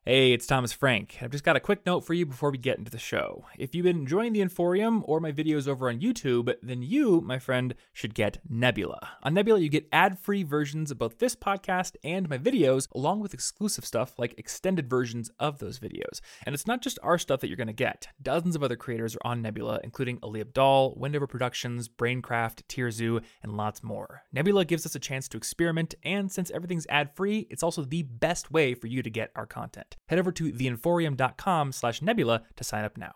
Hey, it's Thomas Frank. I've just got a quick note for you before we get into the show. If you've been enjoying the Inforium or my videos over on YouTube, then you, my friend, should get Nebula. On Nebula, you get ad-free versions of both this podcast and my videos, along with exclusive stuff like extended versions of those videos. And it's not just our stuff that you're going to get. Dozens of other creators are on Nebula, including Ali Abdaal, Wendover Productions, Braincraft, Tierzoo, and lots more. Nebula gives us a chance to experiment, and since everything's ad-free, it's also the best way for you to get our content. Head over to theinforium.com/nebula to sign up now.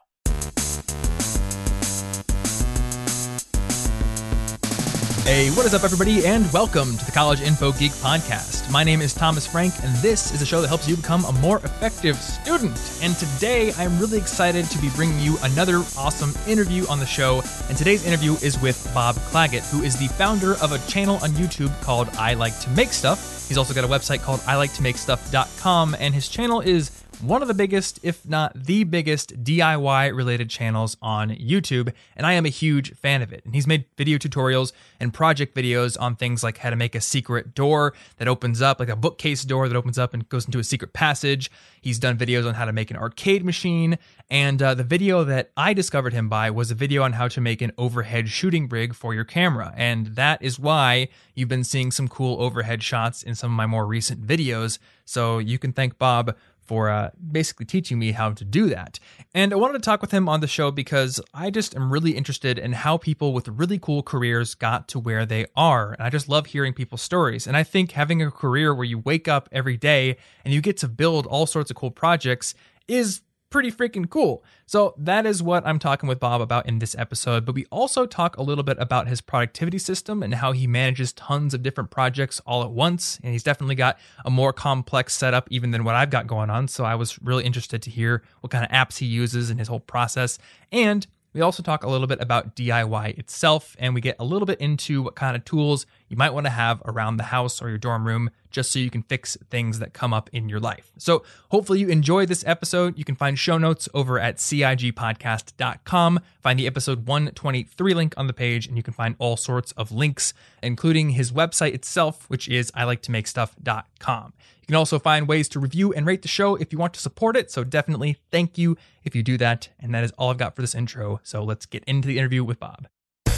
Hey, what is up, everybody, and welcome to the College Info Geek Podcast. My name is Thomas Frank, and this is a show that helps you become a more effective student. And today, I'm really excited to be bringing you another awesome interview on the show. And today's interview is with Bob Clagett, who is the founder of a channel on YouTube called I Like to Make Stuff. He's also got a website called iliketomakestuff.com, and his channel is one of the biggest, if not the biggest, DIY-related channels on YouTube, and I am a huge fan of it. And he's made video tutorials and project videos on things like how to make a secret door that opens up, like a bookcase door that opens up and goes into a secret passage. He's done videos on how to make an arcade machine, and the video that I discovered him by was a video on how to make an overhead shooting rig for your camera, and that is why you've been seeing some cool overhead shots in some of my more recent videos, so you can thank Bob for basically teaching me how to do that. And I wanted to talk with him on the show because I just am really interested in how people with really cool careers got to where they are. And I just love hearing people's stories. And I think having a career where you wake up every day and you get to build all sorts of cool projects is pretty freaking cool. So that is what I'm talking with Bob about in this episode, but we also talk a little bit about his productivity system and how he manages tons of different projects all at once, and he's definitely got a more complex setup even than what I've got going on, so I was really interested to hear what kind of apps he uses and his whole process. And we also talk a little bit about DIY itself, and we get a little bit into what kind of tools you might want to have around the house or your dorm room just so you can fix things that come up in your life. So hopefully you enjoyed this episode. You can find show notes over at cigpodcast.com. Find the episode 123 link on the page, and you can find all sorts of links, including his website itself, which is iliketomakestuff.com. You can also find ways to review and rate the show if you want to support it, so definitely thank you if you do that. And that is all I've got for this intro, so let's get into the interview with Bob.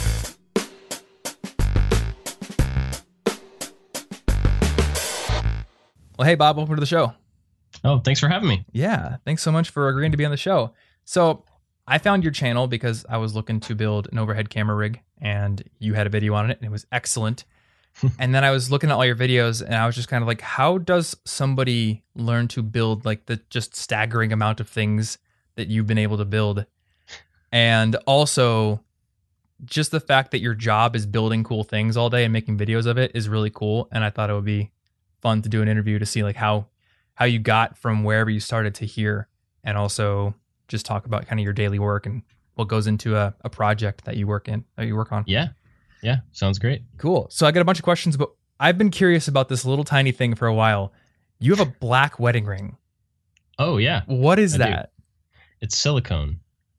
Well, hey, Bob, welcome to the show. Oh, thanks for having me. Yeah, thanks so much for agreeing to be on the show. So I found your channel because I was looking to build an overhead camera rig, and you had a video on it, and it was excellent. And then I was looking at all your videos, and I was just kind of like, how does somebody learn to build like the just staggering amount of things that you've been able to build? And also, just the fact that your job is building cool things all day and making videos of it is really cool. And I thought it would be fun to do an interview to see like how you got from wherever you started to here, and also just talk about kind of your daily work and what goes into a project that you work on. Yeah, sounds great. Cool. So I got a bunch of questions, but I've been curious about this little tiny thing for a while. You have a black wedding ring. Oh yeah. What is that? It's silicone.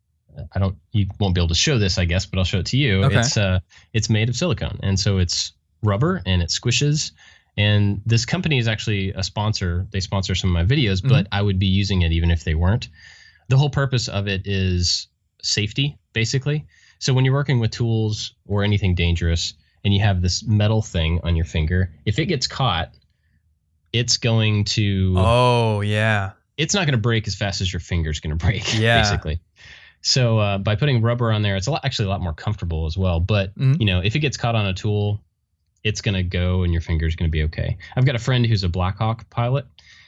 You won't be able to show this, I guess, but I'll show it to you. Okay. It's made of silicone, and so it's rubber and it squishes. And this company is actually a sponsor. They sponsor some of my videos, but I would be using it even if they weren't. The whole purpose of it is safety, basically. So when you're working with tools or anything dangerous and you have this metal thing on your finger, if it gets caught, it's going to... Oh, yeah. It's not going to break as fast as your finger's going to break, yeah. Basically. So by putting rubber on there, it's actually a lot more comfortable as well. But, if it gets caught on a tool, it's going to go and your finger's going to be okay. I've got a friend who's a Black Hawk pilot,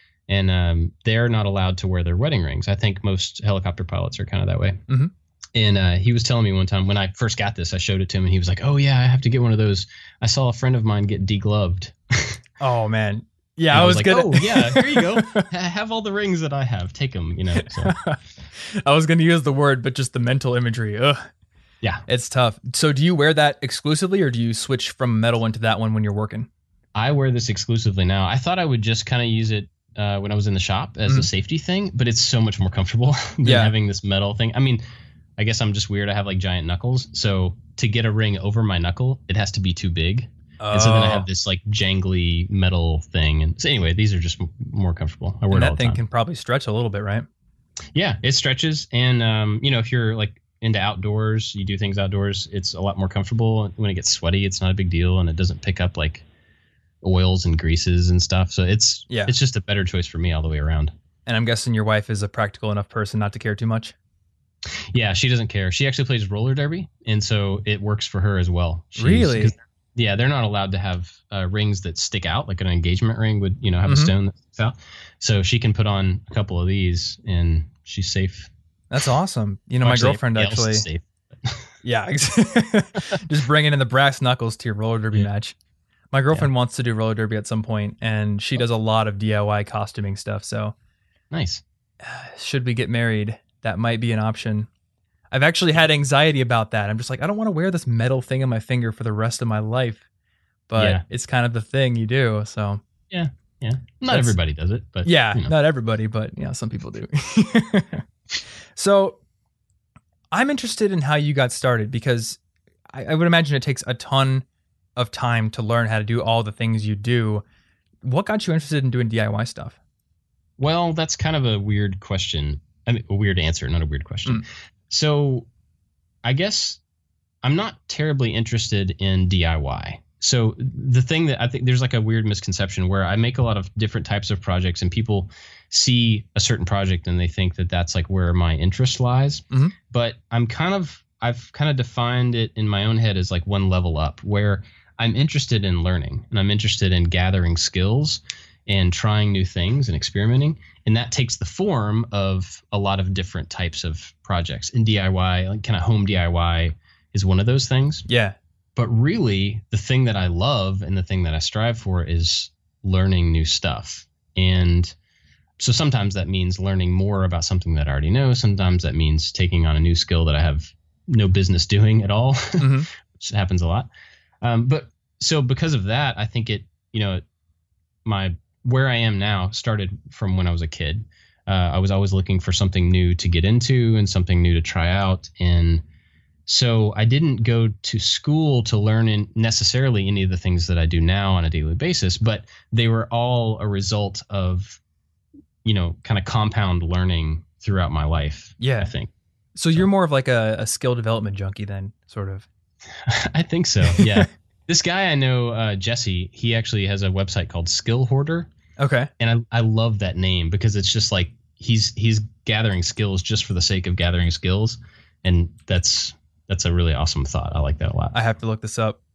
and they're not allowed to wear their wedding rings. I think most helicopter pilots are kind of that way. Mm-hmm. And he was telling me one time when I first got this, I showed it to him, and he was like, "Oh yeah, I have to get one of those. I saw a friend of mine get degloved." Oh man, yeah, I was like, gonna. Oh yeah, here you go. Have all the rings that I have. Take them. So. I was gonna use the word, but just the mental imagery. Ugh. Yeah, it's tough. So do you wear that exclusively, or do you switch from metal one to that one when you're working? I wear this exclusively now. I thought I would just kind of use it when I was in the shop as a safety thing, but it's so much more comfortable than having this metal thing. I mean, I guess I'm just weird. I have like giant knuckles. So to get a ring over my knuckle, it has to be too big. And so then I have this like jangly metal thing. And so anyway, these are just more comfortable. I wear it all the time. That thing can probably stretch a little bit, right? Yeah, it stretches. And, if you're like into outdoors, you do things outdoors, it's a lot more comfortable. When it gets sweaty, it's not a big deal. And it doesn't pick up like oils and greases and stuff. So it's just a better choice for me all the way around. And I'm guessing your wife is a practical enough person not to care too much? Yeah, she doesn't care. She actually plays roller derby, and so it works for her as well. Really? Yeah, they're not allowed to have rings that stick out, like an engagement ring would, have a stone that sticks out. So she can put on a couple of these, and she's safe. That's awesome. My girlfriend actually. Safe. Yeah, just bringing in the brass knuckles to your roller derby match. My girlfriend wants to do roller derby at some point, and she does a lot of DIY costuming stuff. So nice. Should we get married? That might be an option. I've actually had anxiety about that. I'm just like, I don't want to wear this metal thing on my finger for the rest of my life. But it's kind of the thing you do. So yeah. Not everybody does it, but not everybody, but some people do. So I'm interested in how you got started, because I would imagine it takes a ton of time to learn how to do all the things you do. What got you interested in doing DIY stuff? Well, that's kind of a weird question. I mean, a weird answer, not a weird question. So I guess I'm not terribly interested in DIY. So the thing that I think there's like a weird misconception where I make a lot of different types of projects, and people see a certain project and they think that that's like where my interest lies. Mm-hmm. But I've kind of defined it in my own head as like one level up, where I'm interested in learning and I'm interested in gathering skills and trying new things and experimenting. And that takes the form of a lot of different types of projects. In DIY, like kind of home DIY is one of those things. Yeah. But really, the thing that I love and the thing that I strive for is learning new stuff. And so sometimes that means learning more about something that I already know. Sometimes that means taking on a new skill that I have no business doing at all, which happens a lot. But so because of that, I think where I am now started from when I was a kid. I was always looking for something new to get into and something new to try out. And so I didn't go to school to learn necessarily any of the things that I do now on a daily basis, but they were all a result of, kind of compound learning throughout my life. Yeah. I think. So you're more of like a skill development junkie then, sort of. I think so. Yeah. This guy I know, Jesse, he actually has a website called Skill Hoarder. Okay. And I love that name because it's just like he's gathering skills just for the sake of gathering skills. And that's a really awesome thought. I like that a lot. I have to look this up.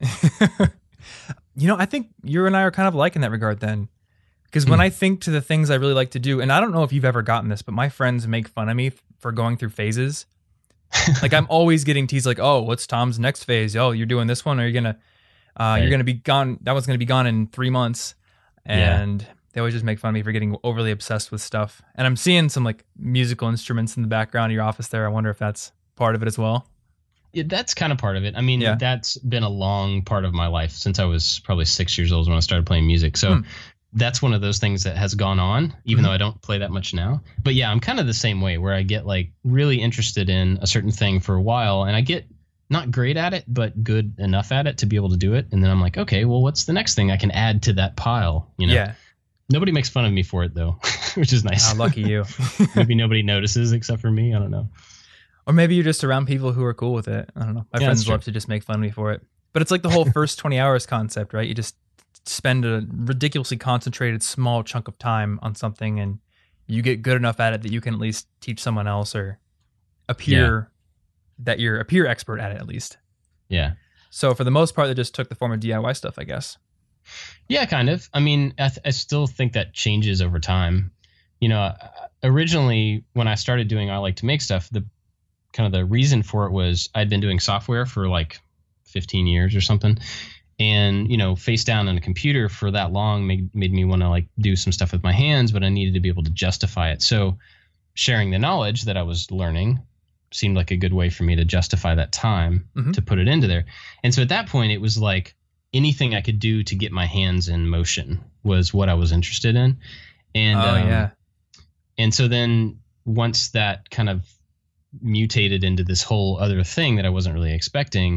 I think you and I are kind of alike in that regard then. Because when I think to the things I really like to do, and I don't know if you've ever gotten this, but my friends make fun of me for going through phases. Like I'm always getting teased like, oh, what's Tom's next phase? Oh, you're doing this one, or you're gonna be gone. That one's gonna be gone in 3 months. And they always just make fun of me for getting overly obsessed with stuff. And I'm seeing some like musical instruments in the background of your office there. I wonder if that's part of it as well. Yeah, that's kind of part of it. I mean, that's been a long part of my life since I was probably 6 years old when I started playing music. So that's one of those things that has gone on, even though I don't play that much now. But yeah, I'm kind of the same way where I get like really interested in a certain thing for a while and I get not great at it, but good enough at it to be able to do it. And then I'm like, okay, well, what's the next thing I can add to that pile? Yeah. Nobody makes fun of me for it though, which is nice. Lucky you. Maybe nobody notices except for me. I don't know. Or maybe you're just around people who are cool with it. I don't know. My friends love to just make fun of me for it. But it's like the whole first 20 hours concept, right? You just spend a ridiculously concentrated small chunk of time on something and you get good enough at it that you can at least teach someone else or appear that you're a peer expert at it at least. Yeah. So for the most part, they just took the form of DIY stuff, I guess. Yeah, kind of. I mean, I still think that changes over time. Originally when I started doing I Like to Make Stuff, the reason for it was I'd been doing software for like 15 years or something. And, face down on a computer for that long made me want to like do some stuff with my hands, but I needed to be able to justify it. So sharing the knowledge that I was learning seemed like a good way for me to justify that time to put it into there. And so at that point, it was like anything I could do to get my hands in motion was what I was interested in. And, and so then once that kind of mutated into this whole other thing that I wasn't really expecting,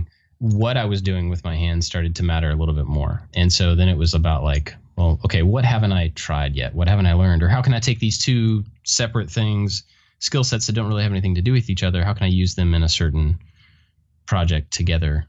what I was doing with my hands started to matter a little bit more. And so then it was about like, well, okay, what haven't I tried yet? What haven't I learned? Or how can I take these two separate things, skill sets that don't really have anything to do with each other? How can I use them in a certain project together?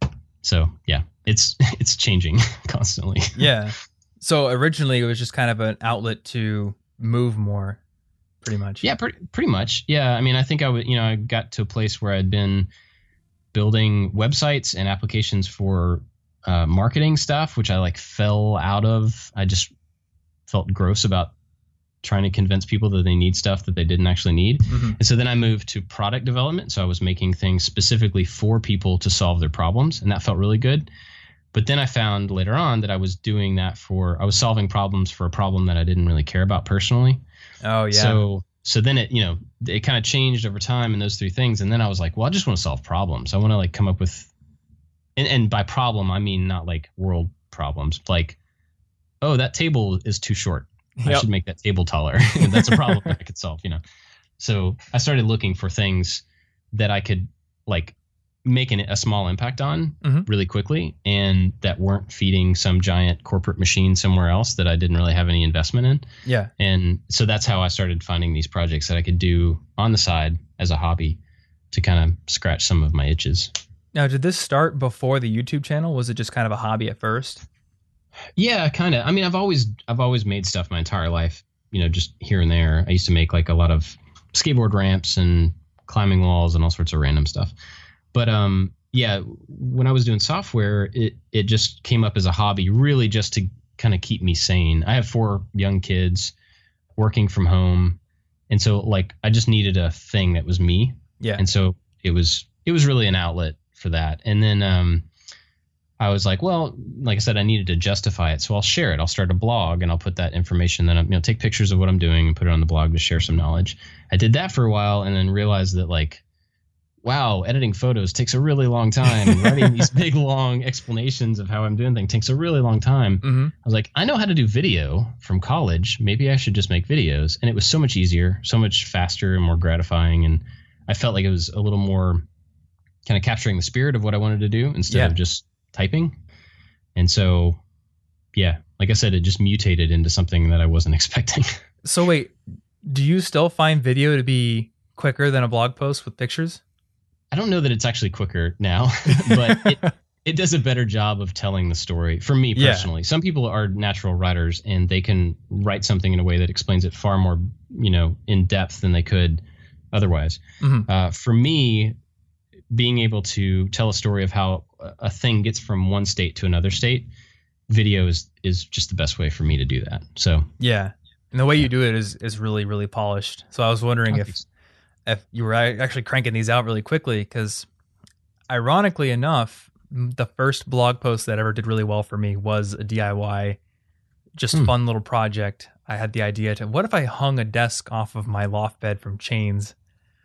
So yeah, it's changing constantly. Yeah. So originally it was just kind of an outlet to move more, pretty much. Yeah, pretty much. Yeah. I mean, I think I got to a place where I'd been building websites and applications for marketing stuff, which I like fell out of. I just felt gross about trying to convince people that they need stuff that they didn't actually need. Mm-hmm. And so then I moved to product development. So I was making things specifically for people to solve their problems, and that felt really good. But then I found later on that I was doing that I was solving problems for a problem that I didn't really care about personally. Oh yeah. So then it kind of changed over time in those three things. And then I was like, well, I just want to solve problems. I want to like come up with, and by problem, I mean, not like world problems, like, oh, that table is too short. Yep. I should make that table taller. That's a problem that I could solve, So I started looking for things that I could like make a small impact on really quickly, and that weren't feeding some giant corporate machine somewhere else that I didn't really have any investment in. Yeah. And so that's how I started finding these projects that I could do on the side as a hobby to kind of scratch some of my itches. Now, did this start before the YouTube channel? Was it just kind of a hobby at first? Yeah, kind of. I mean, I've always made stuff my entire life, just here and there. I used to make like a lot of skateboard ramps and climbing walls and all sorts of random stuff. But yeah, when I was doing software, it just came up as a hobby, really just to kind of keep me sane. I have 4 young kids working from home, and so like I just needed a thing that was me. Yeah. And so it was really an outlet for that. And then I was like, well, like I said, I needed to justify it, so I'll share it. I'll start a blog and I'll put that information. Then I'll take pictures of what I'm doing and put it on the blog to share some knowledge. I did that for a while, and then realized that like, wow, editing photos takes a really long time. And writing these big long explanations of how I'm doing things takes a really long time. Mm-hmm. I was like, I know how to do video from college. Maybe I should just make videos. And it was so much easier, so much faster and more gratifying. And I felt like it was a little more kind of capturing the spirit of what I wanted to do instead of just typing. And so, yeah, like I said, it just mutated into something that I wasn't expecting. So wait, do you still find video to be quicker than a blog post with pictures? I don't know that it's actually quicker now, but it does a better job of telling the story for me personally. Yeah. Some people are natural writers and they can write something in a way that explains it far more, in depth than they could otherwise. Mm-hmm. For me, being able to tell a story of how a thing gets from one state to another state, video is just the best way for me to do that. So yeah, and the way you do it is really, really polished. So I was wondering if you were actually cranking these out really quickly, because ironically enough, the first blog post that ever did really well for me was a DIY, just fun little project. I had the idea to, what if I hung a desk off of my loft bed from chains,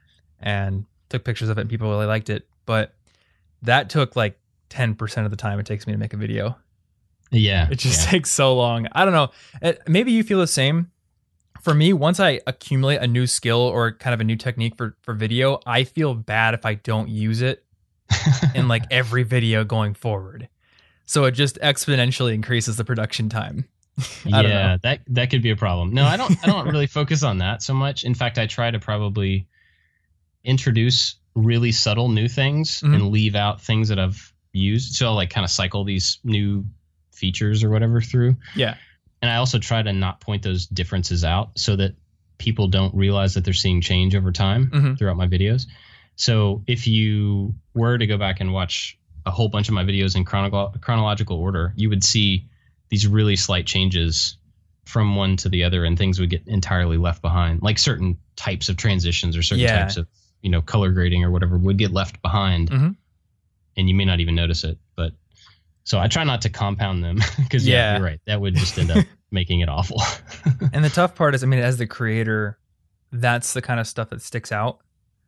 and took pictures of it and people really liked it. But that took like 10% of the time it takes me to make a video. Yeah. It just takes so long. I don't know. Maybe you feel the same. For me, once I accumulate a new skill or kind of a new technique for video, I feel bad if I don't use it in like every video going forward. So it just exponentially increases the production time. I don't know. that could be a problem. No, I don't really focus on that so much. In fact, I try to probably introduce really subtle new things and leave out things that I've used. So I'll like kind of cycle these new features or whatever through. Yeah. And I also try to not point those differences out so that people don't realize that they're seeing change over time throughout my videos. So if you were to go back and watch a whole bunch of my videos in chronological order, you would see these really slight changes from one to the other, and things would get entirely left behind. Like certain types of transitions or certain types of, color grading or whatever would get left behind, and you may not even notice it. But so I try not to compound them because you're right. That would just end up making it awful. And the tough part is, as the creator, that's the kind of stuff that sticks out.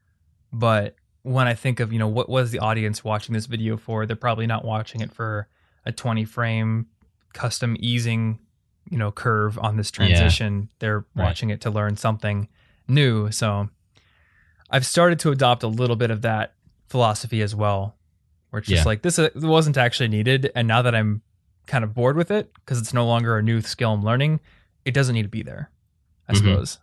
But when I think of, what was the audience watching this video for, they're probably not watching it for a 20 frame custom easing, curve on this transition. They're watching it to learn something new. So I've started to adopt a little bit of that philosophy as well. where it's just like, this wasn't actually needed. And now that I'm kind of bored with it because it's no longer a new skill I'm learning, it doesn't need to be there, I suppose.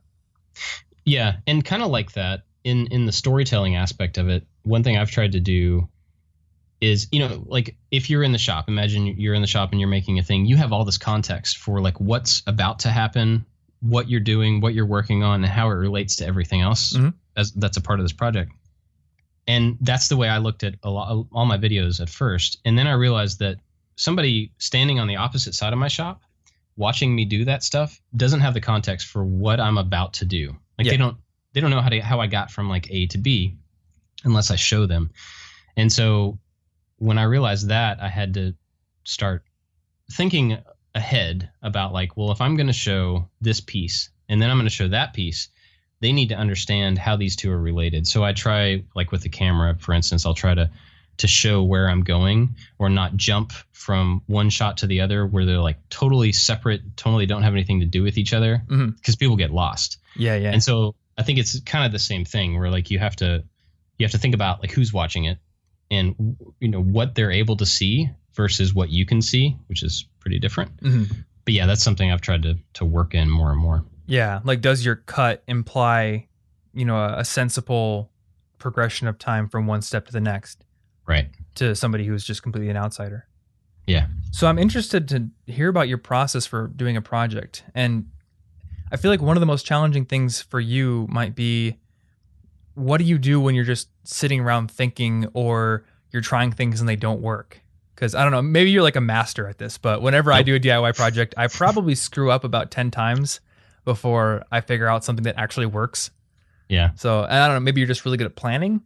Yeah. And kind of like that in the storytelling aspect of it, one thing I've tried to do is, you know, like if you're in the shop, imagine you're in the shop and you're making a thing, you have all this context for like what's about to happen, what you're doing, what you're working on, and how it relates to everything else that's a part of this project. And that's the way I looked at all my videos at first. And then I realized that somebody standing on the opposite side of my shop, watching me do that stuff, doesn't have the context for what I'm about to do. Like they don't know how I got from like A to B unless I show them. And so when I realized that, I had to start thinking ahead about like, well, if I'm going to show this piece and then I'm going to show that piece, they need to understand how these two are related. So I try, like with the camera, for instance, I'll try to show where I'm going or not jump from one shot to the other where they're like totally separate, totally don't have anything to do with each other because people get lost. Yeah. And so I think it's kind of the same thing where like you have to think about like who's watching it and, you know, what they're able to see versus what you can see, which is pretty different. But yeah, that's something I've tried to work in more and more. Yeah. Like, does your cut imply, you know, a sensible progression of time from one step to the next? Right. To somebody who's just completely an outsider. Yeah. So I'm interested to hear about your process for doing a project. And I feel like one of the most challenging things for you might be, what do you do when you're just sitting around thinking or you're trying things and they don't work? Because I don't know, maybe you're like a master at this, but whenever I do a DIY project, I probably screw up about 10 times before I figure out something that actually works. Yeah. So I don't know, maybe you're just really good at planning,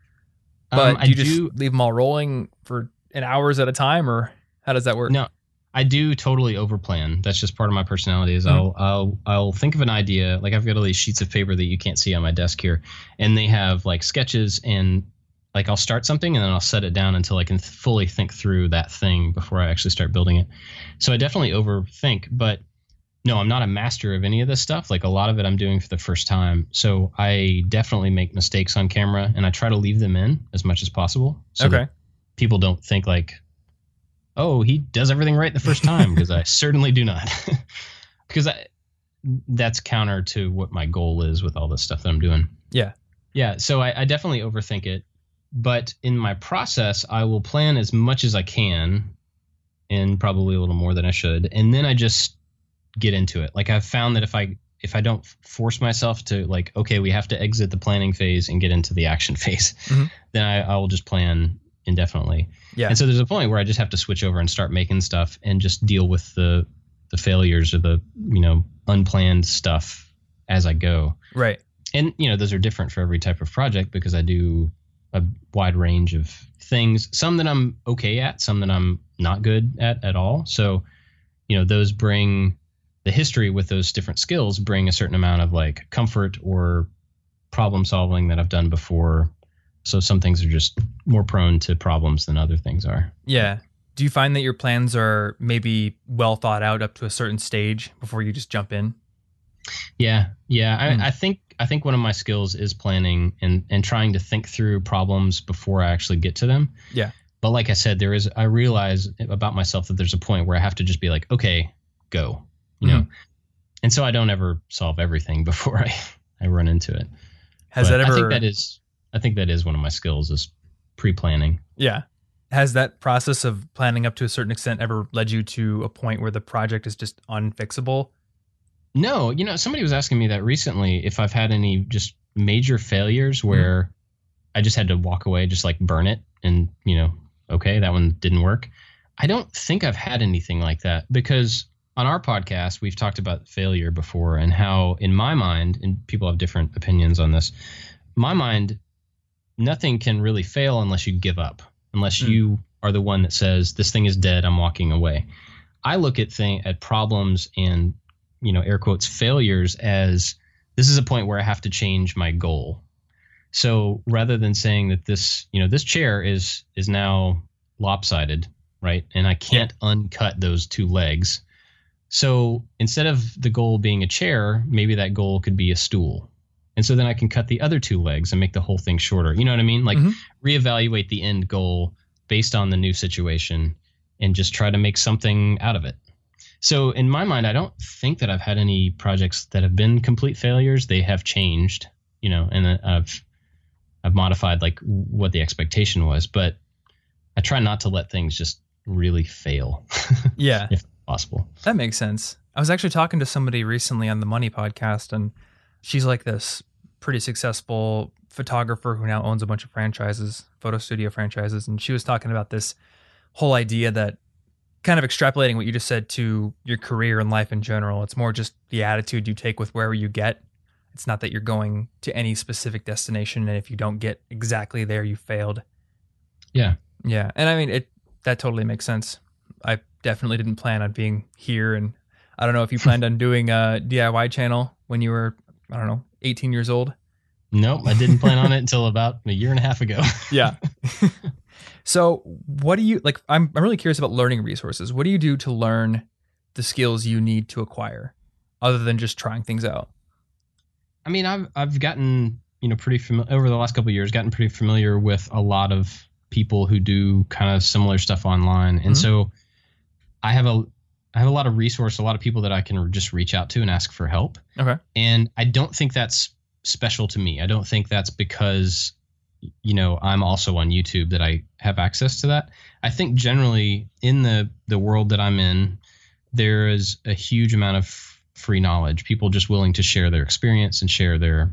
but do you just leave them all rolling for hours at a time, or how does that work? No, I do totally overplan. That's just part of my personality. Is I'll think of an idea. Like I've got all these sheets of paper that you can't see on my desk here, and they have like sketches, and like I'll start something and then I'll set it down until I can fully think through that thing before I actually start building it. So I definitely overthink, but no, I'm not a master of any of this stuff. Like a lot of it I'm doing for the first time. So I definitely make mistakes on camera and I try to leave them in as much as possible. So that people don't think like, oh, he does everything right the first time, because I certainly do not. Because that's counter to what my goal is with all this stuff that I'm doing. Yeah. Yeah. So I definitely overthink it. But in my process, I will plan as much as I can, and probably a little more than I should. And then I just get into it. Like I've found that if I don't force myself to like, okay, we have to exit the planning phase and get into the action phase, then I will just plan indefinitely. Yeah. And so there's a point where I just have to switch over and start making stuff and just deal with the failures or the, you know, unplanned stuff as I go. Right. And, you know, those are different for every type of project because I do a wide range of things, some that I'm okay at, some that I'm not good at all. So, you know, those bring the history with those different skills, bring a certain amount of like comfort or problem solving that I've done before. So some things are just more prone to problems than other things are. Yeah. Do you find that your plans are maybe well thought out up to a certain stage before you just jump in? Yeah. Yeah. I think one of my skills is planning and trying to think through problems before I actually get to them. Yeah. But like I said, I realize about myself that there's a point where I have to just be like, okay, go, you know? And so I don't ever solve everything before I run into it. I think that is one of my skills is pre-planning. Yeah. Has that process of planning up to a certain extent ever led you to a point where the project is just unfixable? No, you know, somebody was asking me that recently, if I've had any just major failures where I just had to walk away, just like burn it and, you know, okay, that one didn't work. I don't think I've had anything like that, because on our podcast, we've talked about failure before and how in my mind, and people have different opinions on this, my mind, nothing can really fail unless you give up, unless you are the one that says this thing is dead, I'm walking away. I look at problems and, you know, air quotes, failures as this is a point where I have to change my goal. So rather than saying that this chair is now lopsided, right? And I can't uncut those two legs. So instead of the goal being a chair, maybe that goal could be a stool. And so then I can cut the other two legs and make the whole thing shorter. You know what I mean? Like reevaluate the end goal based on the new situation and just try to make something out of it. So in my mind, I don't think that I've had any projects that have been complete failures. They have changed, and I've modified like what the expectation was, but I try not to let things just really fail. Yeah. If possible. That makes sense. I was actually talking to somebody recently on the Money podcast, and she's like this pretty successful photographer who now owns a bunch of franchises, photo studio franchises. And she was talking about this whole idea that kind of extrapolating what you just said to your career and life in general. It's more just the attitude you take with wherever you get. It's not that you're going to any specific destination, and if you don't get exactly there, you failed. Yeah. Yeah. And I mean, that totally makes sense. I definitely didn't plan on being here. And I don't know if you planned on doing a DIY channel when you were, 18 years old. Nope. I didn't plan on it until about a year and a half ago. Yeah. So what do you like? I'm really curious about learning resources. What do you do to learn the skills you need to acquire other than just trying things out? I mean, I've gotten, pretty familiar over the last couple of years, gotten pretty familiar with a lot of people who do kind of similar stuff online. And so I have a lot of resource, a lot of people that I can just reach out to and ask for help. Okay. And I don't think that's special to me. I don't think that's because, I'm also on YouTube that I have access to that. I think generally in the world that I'm in, there is a huge amount of free knowledge, people just willing to share their experience and share their,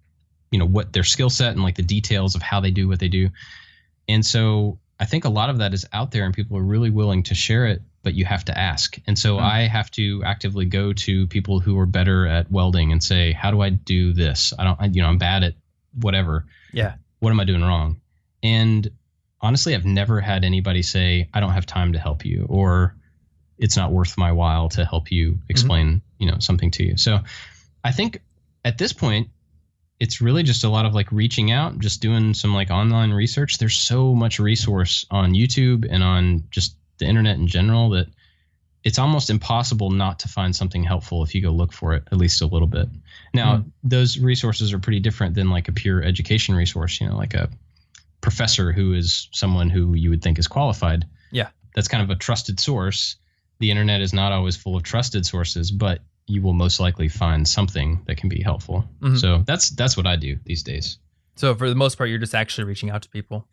what their skill set and like the details of how they do what they do. And so I think a lot of that is out there and people are really willing to share it, but you have to ask. And so I have to actively go to people who are better at welding and say, how do I do this? I'm bad at whatever. Yeah. What am I doing wrong? And honestly, I've never had anybody say, I don't have time to help you, or it's not worth my while to help you explain, something to you. So I think at this point, it's really just a lot of like reaching out, just doing some like online research. There's so much resource on YouTube and on just the internet in general that it's almost impossible not to find something helpful if you go look for it at least a little bit. Now, those resources are pretty different than like a pure education resource, like a professor who is someone who you would think is qualified. Yeah. That's kind of a trusted source. The internet is not always full of trusted sources, but you will most likely find something that can be helpful. So that's what I do these days. So for the most part, you're just actually reaching out to people.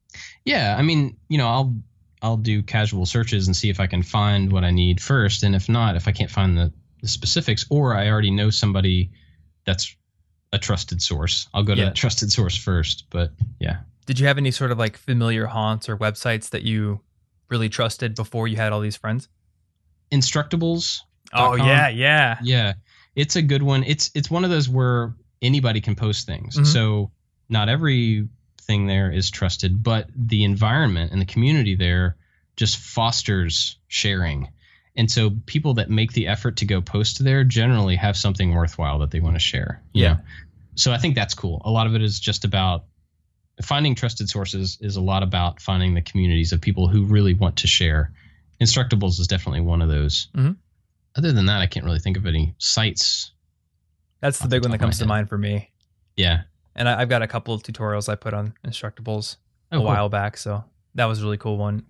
Yeah. I mean, I'll do casual searches and see if I can find what I need first. And if not, if I can't find the specifics, or I already know somebody that's a trusted source, I'll go to that trusted source first. But yeah. Did you have any sort of like familiar haunts or websites that you really trusted before you had all these friends? Instructables. Oh, yeah. Yeah. It's a good one. It's one of those where anybody can post things. So not everything there is trusted, but the environment and the community there just fosters sharing. And so people that make the effort to go post there generally have something worthwhile that they want to share. You know? So I think that's cool. A lot of it is just about finding trusted sources, is a lot about finding the communities of people who really want to share. Instructables is definitely one of those. Other than that, I can't really think of any sites. That's the big one that comes to mind for me. Yeah. And I've got a couple of tutorials I put on Instructables a while back. So that was a really cool one.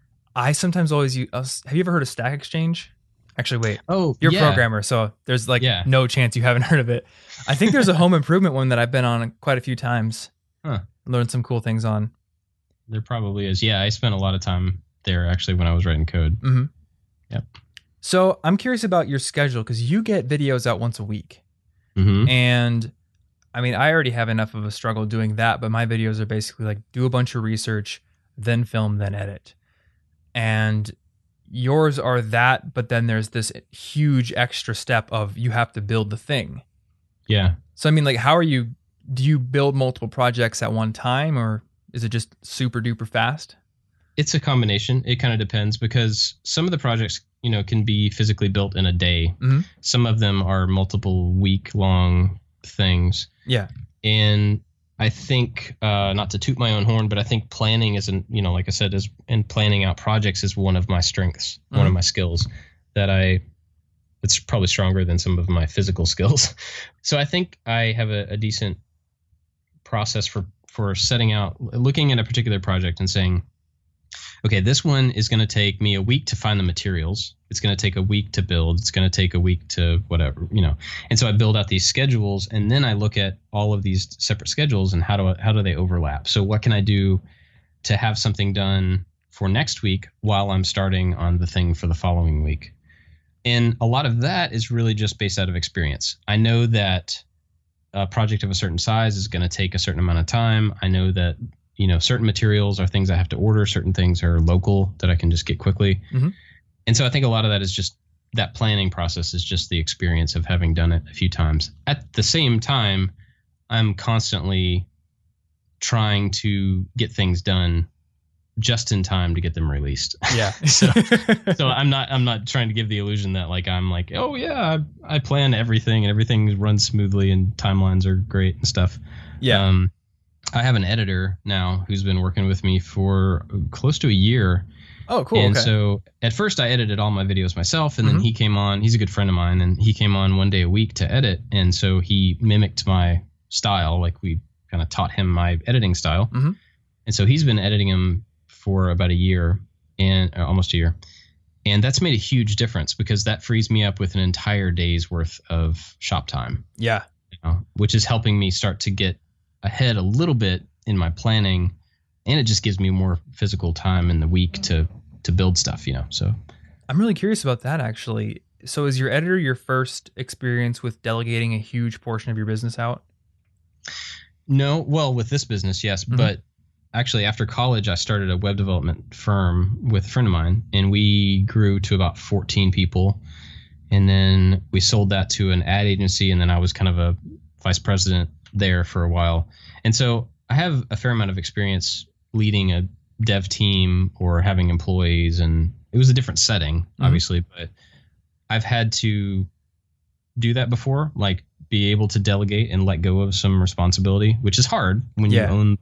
I sometimes always use, have you ever heard of Stack Exchange? Actually, wait. Oh, you're a programmer, so there's like no chance you haven't heard of it. I think there's a home improvement one that I've been on quite a few times. Learned some cool things on. There probably is. Yeah, I spent a lot of time there actually when I was writing code. Yep. So I'm curious about your schedule, because you get videos out once a week. And I mean, I already have enough of a struggle doing that, but my videos are basically like do a bunch of research, then film, then edit. And yours are that, but then there's this huge extra step of you have to build the thing. Yeah. So I mean, like, do you build multiple projects at one time, or is it just super duper fast? It's a combination. It kind of depends, because some of the projects, can be physically built in a day. Some of them are multiple week long things. Yeah. And I think, not to toot my own horn, but I think planning isn't, like I said, and planning out projects is one of my strengths, one of my skills it's probably stronger than some of my physical skills. So I think I have a decent process for setting out, looking at a particular project and saying, okay, this one is going to take me a week to find the materials. It's going to take a week to build. It's going to take a week to whatever, And so I build out these schedules, and then I look at all of these separate schedules and how do they overlap? So what can I do to have something done for next week while I'm starting on the thing for the following week? And a lot of that is really just based out of experience. I know that a project of a certain size is going to take a certain amount of time. I know that certain materials are things I have to order. Certain things are local that I can just get quickly. Mm-hmm. And so I think a lot of that is just that planning process is just the experience of having done it a few times. At the same time, I'm constantly trying to get things done just in time to get them released. Yeah. so I'm not trying to give the illusion that I'm like, oh yeah, I plan everything and everything runs smoothly and timelines are great and stuff. Yeah. I have an editor now who's been working with me for close to a year. Oh, cool. And okay. so at first I edited all my videos myself, and then he came on. He's a good friend of mine, and he came on one day a week to edit. And so he mimicked my style. Like, we kind of taught him my editing style. Mm-hmm. And so he's been editing them for about a year, and almost a year. And that's made a huge difference because that frees me up with an entire day's worth of shop time. Yeah. Which is helping me start to get ahead a little bit in my planning, and it just gives me more physical time in the week to build stuff, so I'm really curious about that, actually. So is your editor your first experience with delegating a huge portion of your business out? No, well, with this business, yes. Mm-hmm. But actually after college, I started a web development firm with a friend of mine, and we grew to about 14 people. And then we sold that to an ad agency, and then I was kind of a vice president there for a while. And so I have a fair amount of experience leading a dev team or having employees, and it was a different setting, obviously, but I've had to do that before, like be able to delegate and let go of some responsibility, which is hard when you own,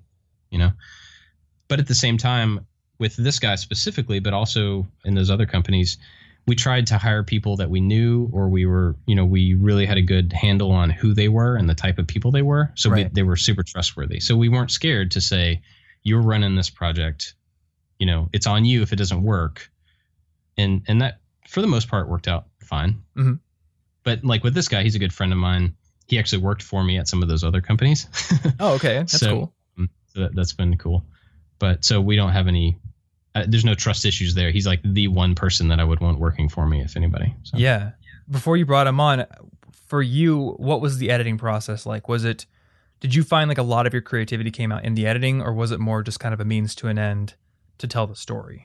but at the same time with this guy specifically, but also in those other companies, we tried to hire people that we knew, or we were, we really had a good handle on who they were and the type of people they were. So they were super trustworthy. So we weren't scared to say, you're running this project, it's on you if it doesn't work. And that for the most part worked out fine. Mm-hmm. But like with this guy, he's a good friend of mine. He actually worked for me at some of those other companies. Oh, okay. That's cool. So that's been cool. But so we don't have any, there's no trust issues there. He's like the one person that I would want working for me, if anybody. So. Yeah. Before you brought him on, for you, what was the editing process like? Did you find like a lot of your creativity came out in the editing, or was it more just kind of a means to an end to tell the story?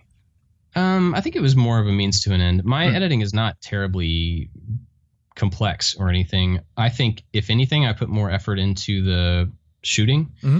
I think it was more of a means to an end. My editing is not terribly complex or anything. I think if anything, I put more effort into the shooting. Mm-hmm.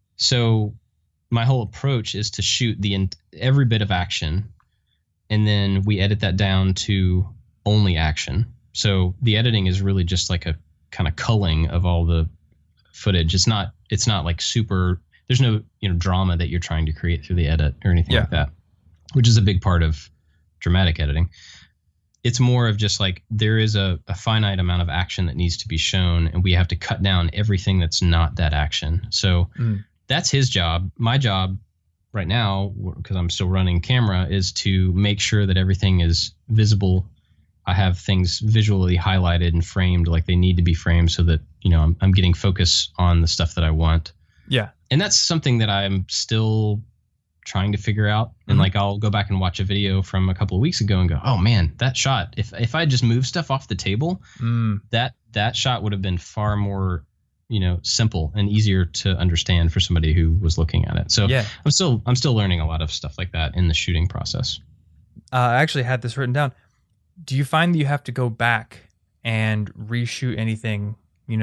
So my whole approach is to shoot every bit of action, and then we edit that down to only action. So the editing is really just like a kind of culling of all the footage. It's not like super, there's no, drama that you're trying to create through the edit or anything like that, which is a big part of dramatic editing. It's more of just like, there is a finite amount of action that needs to be shown, and we have to cut down everything that's not that action. So that's his job. My job right now, because I'm still running camera, is to make sure that everything is visible. I have things visually highlighted and framed like they need to be framed, so that, I'm getting focus on the stuff that I want. Yeah. And that's something that I'm still trying to figure out. And like, I'll go back and watch a video from a couple of weeks ago and go, oh man, that shot, if I just move stuff off the table, that shot would have been far more, simple and easier to understand for somebody who was looking at it. So I'm still learning a lot of stuff like that in the shooting process. I actually had this written down. Do you find that you have to go back and reshoot anything?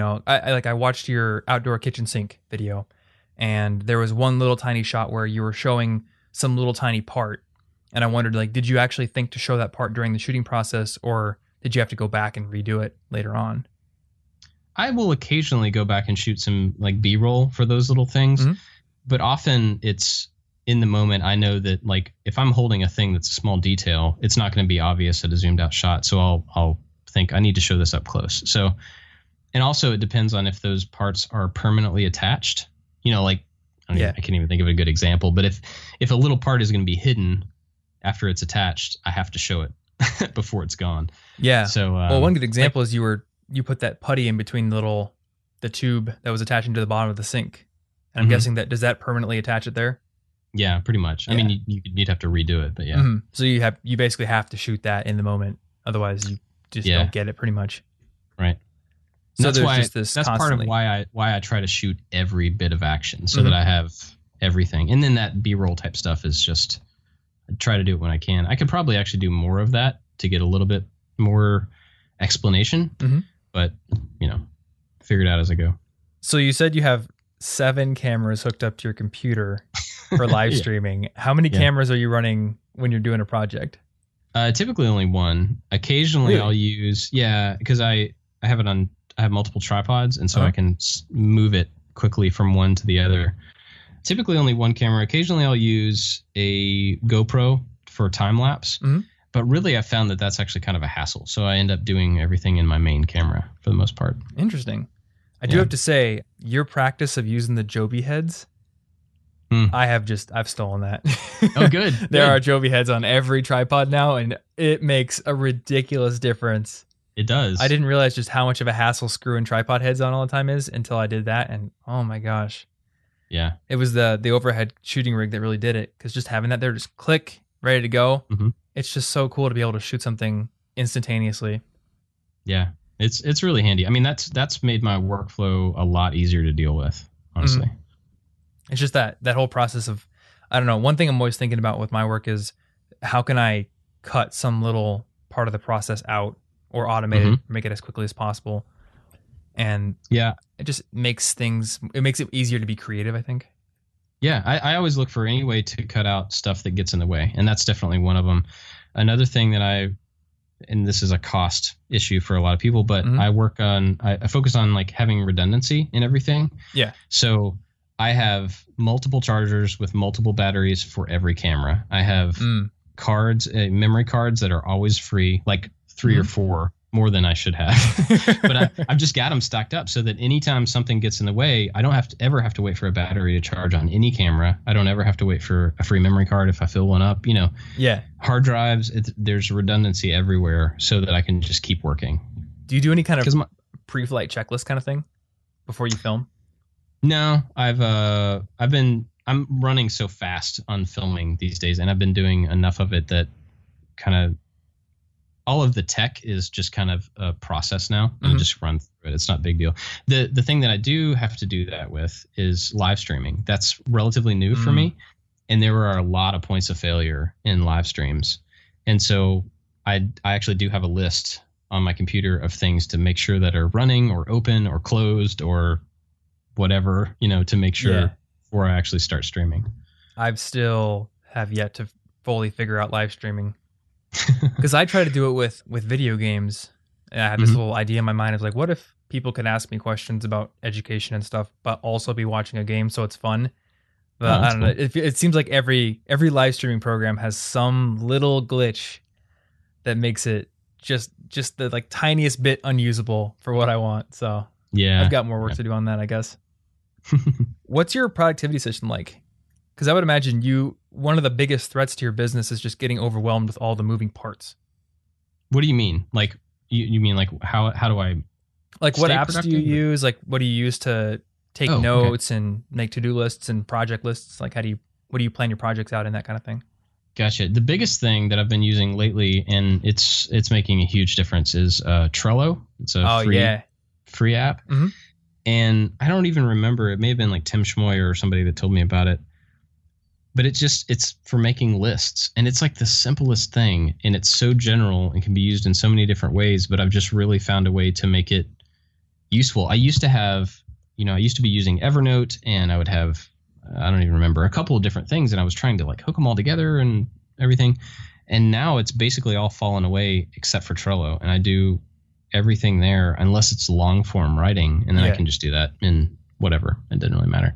I watched your outdoor kitchen sink video, and there was one little tiny shot where you were showing some little tiny part. And I wondered, like, did you actually think to show that part during the shooting process, or did you have to go back and redo it later on? I will occasionally go back and shoot some like B-roll for those little things, but often it's in the moment. I know that like if I'm holding a thing that's a small detail, it's not going to be obvious at a zoomed out shot. So I'll think I need to show this up close. So, and also it depends on if those parts are permanently attached. Like I can't even think of a good example. But if a little part is going to be hidden after it's attached, I have to show it before it's gone. Yeah. So one good example is you put that putty in between the tube that was attaching to the bottom of the sink. And I'm guessing does that permanently attach it there? Yeah, pretty much. Yeah. I mean, you'd have to redo it, but yeah. Mm-hmm. So you basically have to shoot that in the moment, otherwise you just don't get it, pretty much. Right. So that's part of why I try to shoot every bit of action, so that I have everything. And then that B-roll type stuff is just, I try to do it when I can. I could probably actually do more of that to get a little bit more explanation, but figure it out as I go. So you said you have 7 cameras hooked up to your computer for live streaming. How many cameras are you running when you're doing a project? Typically only one. Occasionally I'll use, because I have multiple tripods, and so I can move it quickly from one to the other. Typically only one camera. Occasionally I'll use a GoPro for time lapse, but really I found that that's actually kind of a hassle. So I end up doing everything in my main camera for the most part. Interesting. I do have to say, your practice of using the Joby heads, I've stolen that. Oh, good. There are Joby heads on every tripod now, and it makes a ridiculous difference. It does. I didn't realize just how much of a hassle screwing tripod heads on all the time is until I did that, and oh my gosh. Yeah. It was the overhead shooting rig that really did it, because just having that there, just click, ready to go, it's just so cool to be able to shoot something instantaneously. Yeah. It's really handy. I mean, that's made my workflow a lot easier to deal with, honestly. It's just that whole process of, I don't know, one thing I'm always thinking about with my work is how can I cut some little part of the process out or automate it, make it as quickly as possible. And it just makes it easier to be creative, I think. Yeah, I always look for any way to cut out stuff that gets in the way, and that's definitely one of them. Another thing that and this is a cost issue for a lot of people, but I focus on like having redundancy in everything. Yeah. So I have multiple chargers with multiple batteries for every camera. I have memory cards that are always free, like 3 or 4, more than I should have. But I've just got them stacked up so that anytime something gets in the way, I don't ever have to wait for a battery to charge on any camera. I don't ever have to wait for a free memory card if I fill one up. Hard drives, there's redundancy everywhere so that I can just keep working. Do you do any kind of pre-flight checklist kind of thing before you film? No, I'm running so fast on filming these days, and I've been doing enough of it that kind of all of the tech is just kind of a process now. I just run through it. It's not a big deal. The thing that I do have to do that with is live streaming. That's relatively new for me. And there are a lot of points of failure in live streams. And so I actually do have a list on my computer of things to make sure that are running or open or closed or whatever, to make sure before I actually start streaming. I've still have yet to fully figure out live streaming. Because I try to do it with video games. And I have this little idea in my mind of like, what if people could ask me questions about education and stuff, but also be watching a game so it's fun? But I don't know. It seems like every live streaming program has some little glitch that makes it just the like tiniest bit unusable for what I want. So I've got more work to do on that, I guess. What's your productivity system like? Because I would imagine one of the biggest threats to your business is just getting overwhelmed with all the moving parts. What do you mean? Like, you mean like how do I? Like, what apps do you use? Like, what do you use to take notes and make to-do lists and project lists? Like, what do you plan your projects out in, that kind of thing? Gotcha. The biggest thing that I've been using lately, and it's making a huge difference, is Trello. It's a free app. And I don't even remember. It may have been like Tim Schmoyer or somebody that told me about it. But it's for making lists, and it's like the simplest thing, and it's so general and can be used in so many different ways, but I've just really found a way to make it useful. I used to be using Evernote, and I would have, I don't even remember, a couple of different things, and I was trying to like hook them all together and everything. And now it's basically all fallen away except for Trello, and I do everything there unless it's long form writing, and then I can just do that in whatever. It doesn't really matter.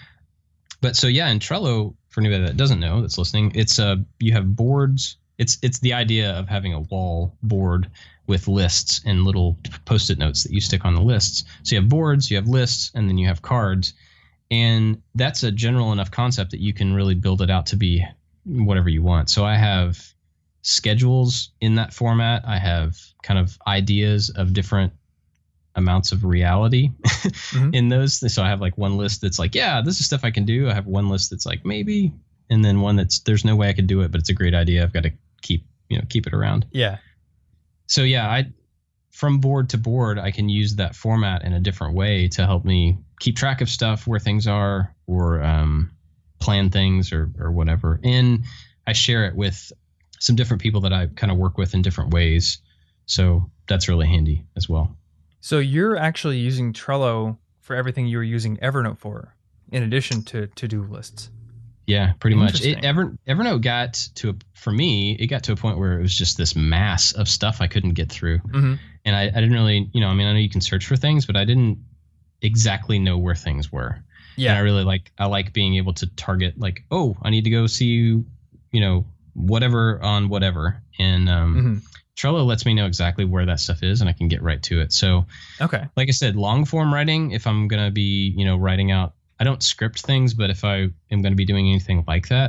But so in Trello, for anybody that doesn't know that's listening, it's you have boards. It's the idea of having a wall board with lists and little Post-it notes that you stick on the lists. So you have boards, you have lists, and then you have cards. And that's a general enough concept that you can really build it out to be whatever you want. So I have schedules in that format. I have kind of ideas of different amounts of reality in those. So I have like one list that's like, yeah, this is stuff I can do. I have one list that's like maybe, and then one that's there's no way I could do it, but it's a great idea. I've got to keep it around. Yeah. So yeah, from board to board, I can use that format in a different way to help me keep track of stuff, where things are, or plan things or whatever. And I share it with some different people that I kind of work with in different ways. So that's really handy as well. So you're actually using Trello for everything you were using Evernote for, in addition to to-do lists. Yeah, pretty much. Evernote got for me, it got to a point where it was just this mass of stuff I couldn't get through. And I didn't really, I know you can search for things, but I didn't exactly know where things were. Yeah. And I like being able to target like, oh, I need to go see, whatever on whatever. And Trello lets me know exactly where that stuff is and I can get right to it. So, okay. Like I said, long form writing, if I'm going to be, writing out, I don't script things, but if I am going to be doing anything like that,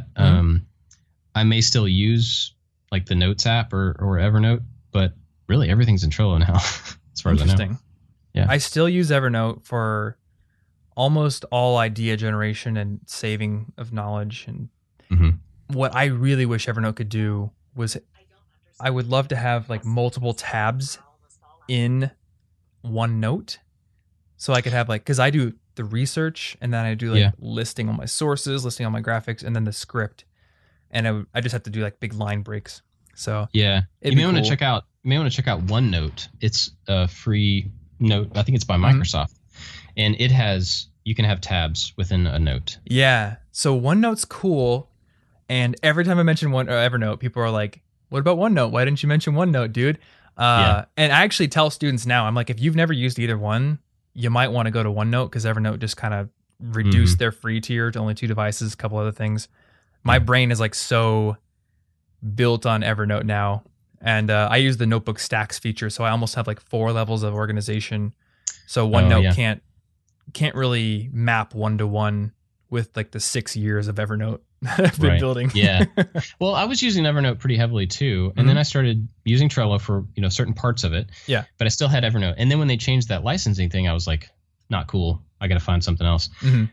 I may still use like the Notes app or Evernote, but really everything's in Trello now, as far as I know. Interesting. Yeah. I still use Evernote for almost all idea generation and saving of knowledge. And what I really wish Evernote could do was I would love to have like multiple tabs in OneNote. So I could have like, because I do the research and then I do like listing all my sources, listing all my graphics, and then the script. And I just have to do like big line breaks. So yeah, you may want to check out OneNote. It's a free note. I think it's by Microsoft, and you can have tabs within a note. Yeah. So OneNote's cool. And every time I mention Evernote, people are like, what about OneNote? Why didn't you mention OneNote, dude? And I actually tell students now, I'm like, if you've never used either one, you might want to go to OneNote, because Evernote just kind of reduced their free tier to only 2 devices, a couple other things. My brain is like so built on Evernote now. And I use the Notebook Stacks feature, so I almost have like 4 levels of organization. So OneNote can't really map one-to-one with like the 6 years of Evernote I've been building. Yeah. Well, I was using Evernote pretty heavily too. And then I started using Trello for, certain parts of it. Yeah. But I still had Evernote. And then when they changed that licensing thing, I was like, not cool. I got to find something else.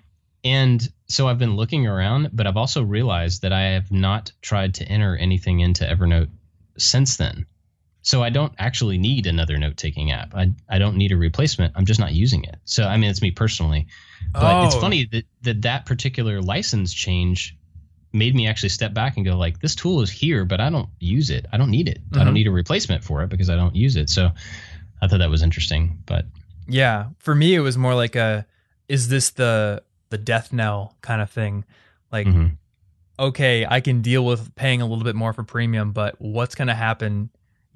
And so I've been looking around, but I've also realized that I have not tried to enter anything into Evernote since then. So I don't actually need another note-taking app. I don't need a replacement. I'm just not using it. So, I mean, it's me personally. But it's funny that particular license change made me actually step back and go like, this tool is here, but I don't use it. I don't need it. I don't need a replacement for it because I don't use it. So I thought that was interesting. But yeah, for me, it was more like is this the death knell kind of thing? Like, okay, I can deal with paying a little bit more for premium, but what's going to happen,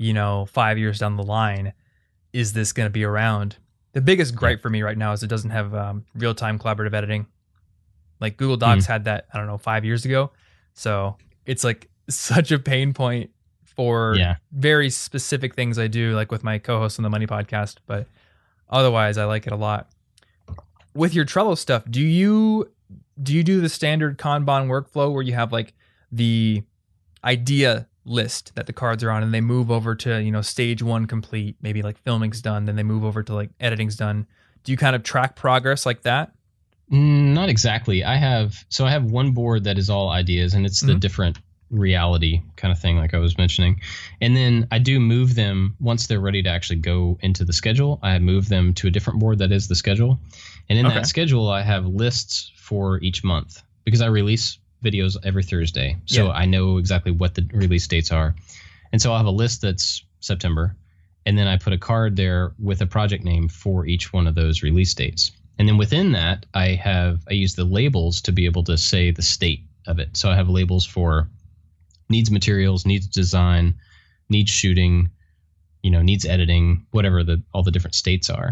5 years down the line? Is this going to be around? The biggest gripe for me right now is it doesn't have real-time collaborative editing. Like Google Docs had that, 5 years ago. So it's like such a pain point for very specific things I do, like with my co-host on the Money Podcast. But otherwise, I like it a lot. With your Trello stuff, do you do the standard Kanban workflow where you have like the idea list that the cards are on and they move over to, stage 1 complete, maybe like filming's done, then they move over to like editing's done? Do you kind of track progress like that? Not exactly. I have one board that is all ideas, and it's the different reality kind of thing, like I was mentioning. And then I do move them once they're ready to actually go into the schedule. I move them to a different board that is the schedule. And in that schedule, I have lists for each month because I release videos every Thursday. So I know exactly what the release dates are. And so I'll have a list that's September. And then I put a card there with a project name for each one of those release dates. And then within that, I use the labels to be able to say the state of it. So I have labels for needs materials, needs design, needs shooting, needs editing, whatever all the different states are.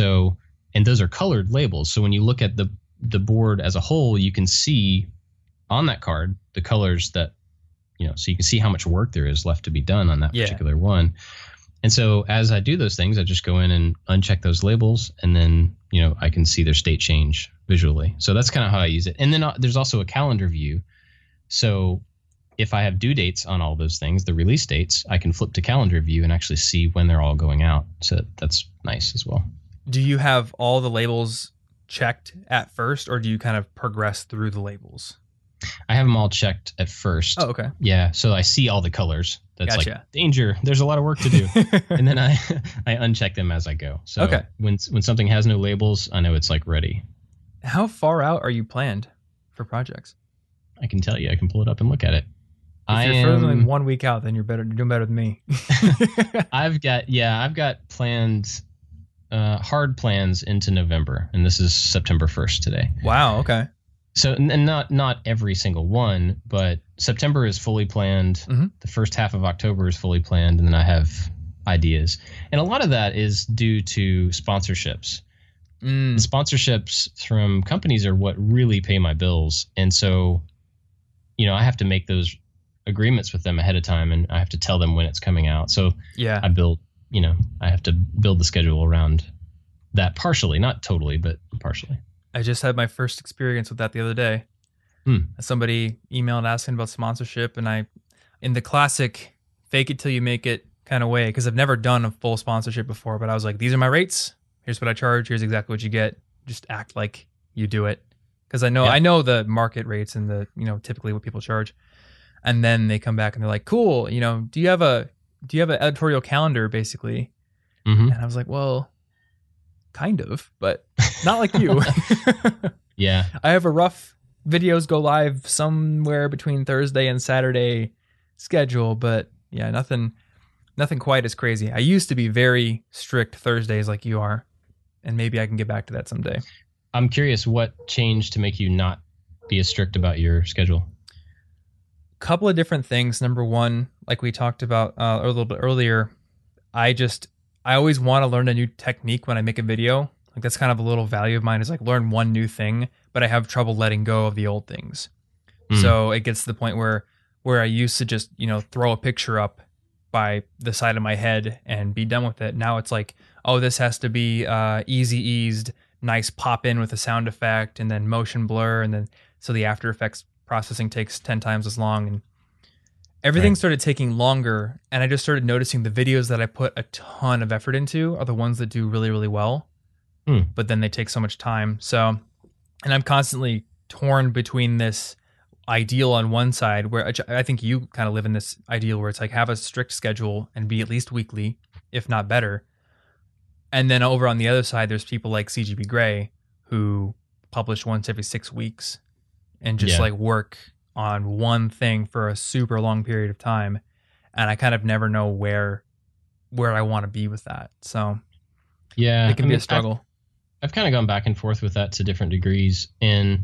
And those are colored labels. So when you look at the board as a whole, you can see on that card the colors that, so you can see how much work there is left to be done on that particular one. And so as I do those things, I just go in and uncheck those labels, and then, I can see their state change visually. So that's kind of how I use it. And then there's also a calendar view. So if I have due dates on all those things, the release dates, I can flip to calendar view and actually see when they're all going out. So that's nice as well. Do you have all the labels checked at first, or do you kind of progress through the labels? I have them all checked at first. Oh, okay. Yeah, so I see all the colors. That's Gotcha. Like, danger, there's a lot of work to do. And then I uncheck them as I go. So okay. when something has no labels, I know it's like ready. How far out are you planned for projects? I can tell you. I can pull it up and look at it. If you're further than 1 week out, then you're doing better than me. I've got planned hard plans into November, and this is September 1st today. Wow, okay. So, and not every single one, but September is fully planned. Mm-hmm. The first half of October is fully planned, and then I have ideas. And a lot of that is due to sponsorships. The sponsorships from companies are what really pay my bills. And so, I have to make those agreements with them ahead of time, and I have to tell them when it's coming out. So yeah, I have to build the schedule around that partially, not totally, but partially. I just had my first experience with that the other day. Somebody emailed asking about sponsorship, and I, in the classic fake it till you make it kind of way, because I've never done a full sponsorship before, but I was like, these are my rates. Here's what I charge. Here's exactly what you get. Just act like you do it. Because I know the market rates and the, typically what people charge. And then they come back and they're like, cool, do you have an editorial calendar basically? Mm-hmm. And I was like, well, kind of, but not like you. Yeah. I have a rough videos go live somewhere between Thursday and Saturday schedule, but yeah, nothing quite as crazy. I used to be very strict Thursdays like you are, and maybe I can get back to that someday. I'm curious what changed to make you not be as strict about your schedule. Couple of different things. Number one, like we talked about a little bit earlier, I always want to learn a new technique when I make a video. Like that's kind of a little value of mine, is like learn one new thing, but I have trouble letting go of the old things. So it gets to the point where I used to just, throw a picture up by the side of my head and be done with it. Now it's like, oh, this has to be easy eased, nice pop in with a sound effect, and then motion blur, and then so the After Effects processing takes 10 times as long, and everything started taking longer. And I just started noticing the videos that I put a ton of effort into are the ones that do really, really well, but then they take so much time. So, and I'm constantly torn between this ideal on one side, where I think you kind of live in this ideal where it's like have a strict schedule and be at least weekly, if not better. And then over on the other side, there's people like CGP Grey who publish once every 6 weeks and just like work on one thing for a super long period of time. And I kind of never know where I want to be with that. So yeah, it can be a struggle. I've kind of gone back and forth with that to different degrees. And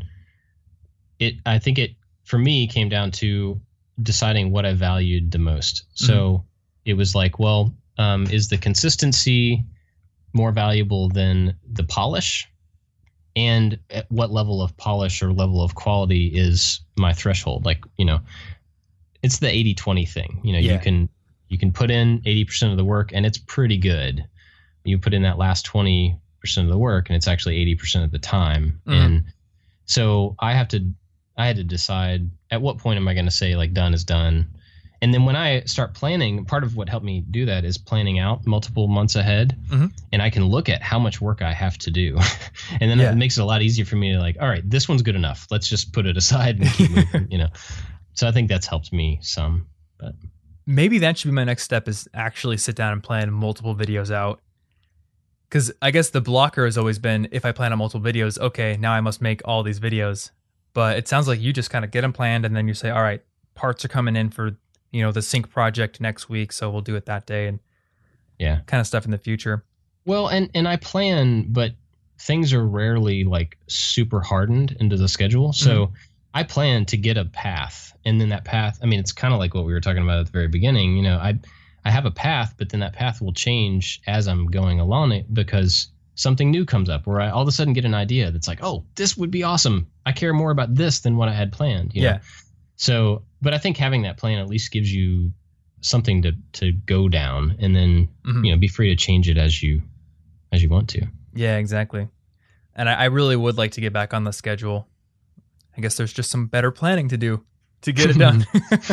I think for me, came down to deciding what I valued the most. So it was like, well, is the consistency more valuable than the polish? And at what level of polish or level of quality is my threshold? Like, it's the 80-20 thing. You can put in 80% of the work and it's pretty good. You put in that last 20% of the work and it's actually 80% of the time. And so I had to decide at what point am I going to say like done is done. And then when I start planning, part of what helped me do that is planning out multiple months ahead. And I can look at how much work I have to do. And then it makes it a lot easier for me to like, all right, this one's good enough. Let's just put it aside and keep moving, So I think that's helped me some. But maybe that should be my next step, is actually sit down and plan multiple videos out. Because I guess the blocker has always been, if I plan on multiple videos, okay, now I must make all these videos. But it sounds like you just kind of get them planned and then you say, all right, parts are coming in for, the sync project next week, so we'll do it that day, and kind of stuff in the future. Well, and I plan, but things are rarely like super hardened into the schedule. So I plan to get a path, and then that path, I mean, it's kind of like what we were talking about at the very beginning. I have a path, but then that path will change as I'm going along it, because something new comes up where I all of a sudden get an idea that's like, oh, this would be awesome. I care more about this than what I had planned. You know? So, but I think having that plan at least gives you something to go down, and then be free to change it as you want to. Yeah, exactly. And I really would like to get back on the schedule. I guess there's just some better planning to do to get it done.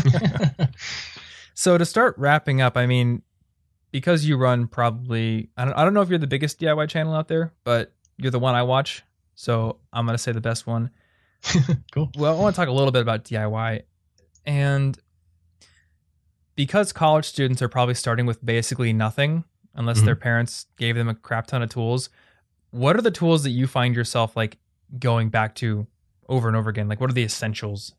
So to start wrapping up, I mean, because you run probably, I don't know if you're the biggest DIY channel out there, but you're the one I watch. So I'm going to say the best one. Cool. Well, I want to talk a little bit about DIY. And because college students are probably starting with basically nothing, unless their parents gave them a crap ton of tools, what are the tools that you find yourself like going back to over and over again? Like, what are the essentials?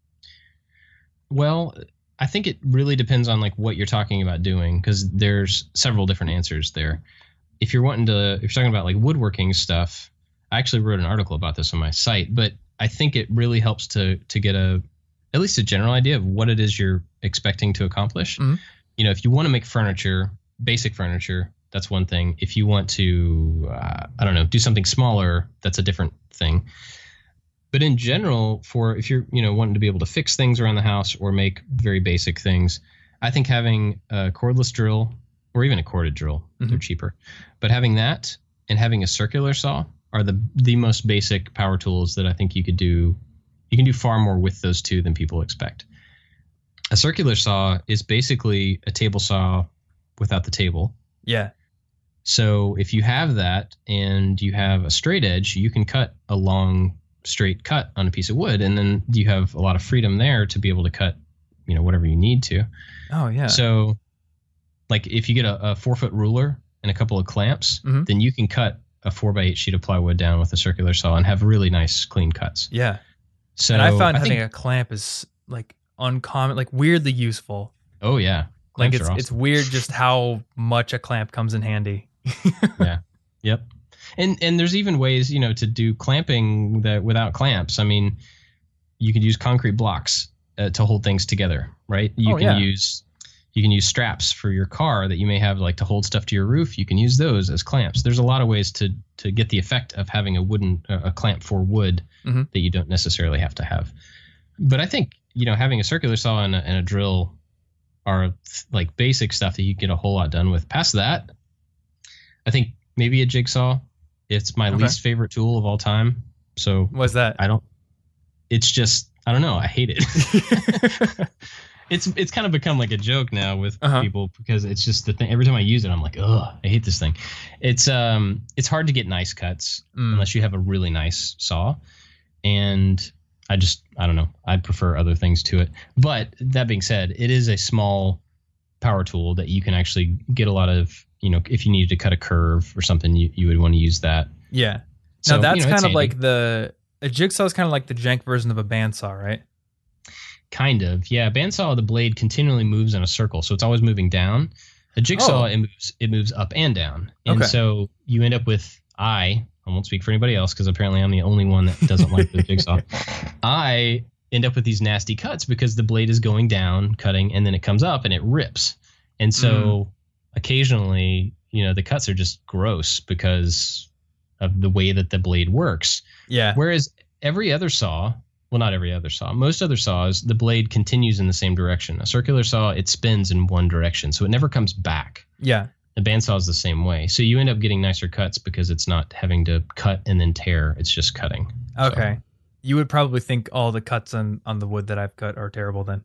Well, I think it really depends on like what you're talking about doing, because there's several different answers there. If you're talking about like woodworking stuff, I actually wrote an article about this on my site, but I think it really helps to get at least a general idea of what it is you're expecting to accomplish. If you want to make furniture, basic furniture, that's one thing. If you want to, do something smaller, that's a different thing. But in general, if you're, wanting to be able to fix things around the house or make very basic things, I think having a cordless drill or even a corded drill, they're cheaper, but having that and having a circular saw are the most basic power tools that I think you can do far more with those two than people expect. A circular saw is basically a table saw without the table. Yeah. So if you have that and you have a straight edge, you can cut a long straight cut on a piece of wood, and then you have a lot of freedom there to be able to cut, whatever you need to. Oh yeah. So like if you get a 4-foot ruler and a couple of clamps, then you can cut a 4x8 sheet of plywood down with a circular saw and have really nice clean cuts. Yeah. So and I found having a clamp is like uncommon, like weirdly useful. Oh yeah. Clamps like it's weird just how much a clamp comes in handy. Yeah. Yep. And there's even ways, to do clamping that without clamps. I mean, you could use concrete blocks to hold things together, right? You can use straps for your car that you may have like to hold stuff to your roof. You can use those as clamps. There's a lot of ways to get the effect of having a clamp for wood that you don't necessarily have to have. But I think, having a circular saw and a drill are like basic stuff that you get a whole lot done with. Past that, I think maybe a jigsaw. It's my least favorite tool of all time. So what's that? I don't know. I hate it. It's kind of become like a joke now with people because it's just the thing. Every time I use it, I'm like, ugh, I hate this thing. It's hard to get nice cuts unless you have a really nice saw. And I don't know. I'd prefer other things to it. But that being said, it is a small power tool that you can actually get a lot of, if you needed to cut a curve or something, you would want to use that. Yeah. So, now that's kind of like a jigsaw is kind of like the jank version of a bandsaw, right? Kind of. Yeah. Bandsaw, the blade continually moves in a circle. So it's always moving down. A jigsaw, it moves up and down. And so you end up with, I won't speak for anybody else because apparently I'm the only one that doesn't like the jigsaw. I end up with these nasty cuts because the blade is going down, cutting, and then it comes up and it rips. And so occasionally, the cuts are just gross because of the way that the blade works. Yeah. Whereas every other saw, well, not every other saw, most other saws, the blade continues in the same direction. A circular saw, it spins in one direction, so it never comes back. Yeah. The bandsaw is the same way. So you end up getting nicer cuts because it's not having to cut and then tear. It's just cutting. Okay. So. You would probably think all the cuts on the wood that I've cut are terrible then.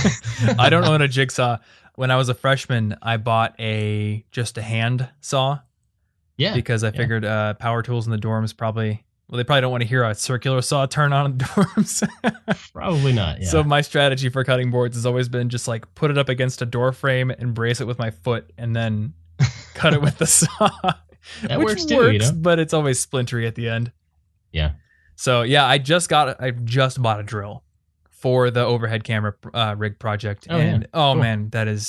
I don't own a jigsaw. When I was a freshman, I bought just a hand saw. Yeah. Because I figured power tools in the dorms probably, they probably don't want to hear a circular saw turn on in the dorms. Probably not, yeah. So my strategy for cutting boards has always been just like put it up against a door frame and brace it with my foot and then cut it with the saw. That which works too, but it's always splintery at the end. Yeah. So yeah, I just bought a drill for the overhead camera rig project. Cool. Man,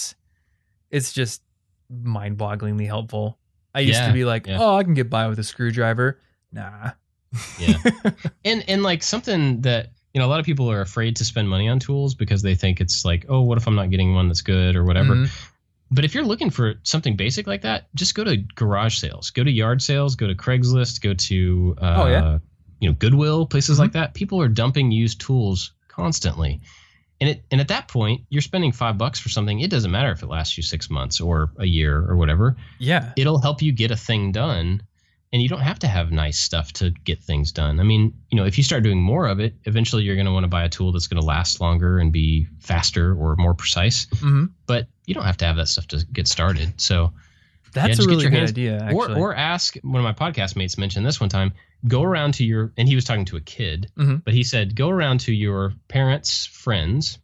it's just mind-bogglingly helpful. I used to be like, I can get by with a screwdriver. Nah. Yeah. And like something that, a lot of people are afraid to spend money on tools because they think it's like, oh, what if I'm not getting one that's good or whatever. But if you're looking for something basic like that, just go to garage sales, go to yard sales, go to Craigslist, go to Goodwill, places like that. People are dumping used tools constantly. And at that point, you're spending $5 for something. It doesn't matter if it lasts you 6 months or a year or whatever. Yeah. It'll help you get a thing done. And you don't have to have nice stuff to get things done. I mean, if you start doing more of it, eventually you're going to want to buy a tool that's going to last longer and be faster or more precise. Mm-hmm. But you don't have to have that stuff to get started. So that's a really good idea, actually. Or ask, one of my podcast mates mentioned this one time, go around to and he was talking to a kid, but he said, go around to your parents' friends